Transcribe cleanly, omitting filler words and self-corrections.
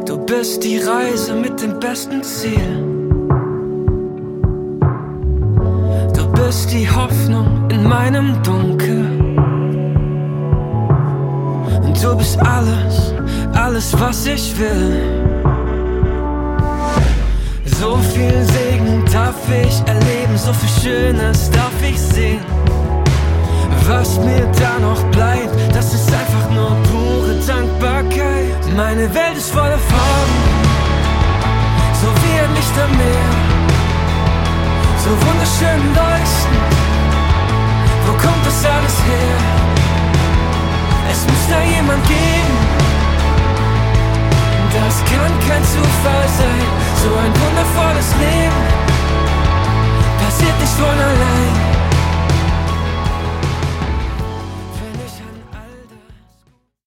Du bist die Reise mit dem besten Ziel. Du bist die Hoffnung in meinem Dunkel. Und du bist alles, alles was ich will. So viel Segen darf ich erleben, so viel Schönes darf ich sehen. Was mir da noch bleibt, das ist einfach nur pure Dankbarkeit. Meine Welt ist voller Farben, so wie ein Licht am Meer, so wunderschön leuchtend. Wo kommt das alles her? Es muss da jemand geben, das kann kein Zufall sein. So ein wundervolles Leben passiert nicht von allein.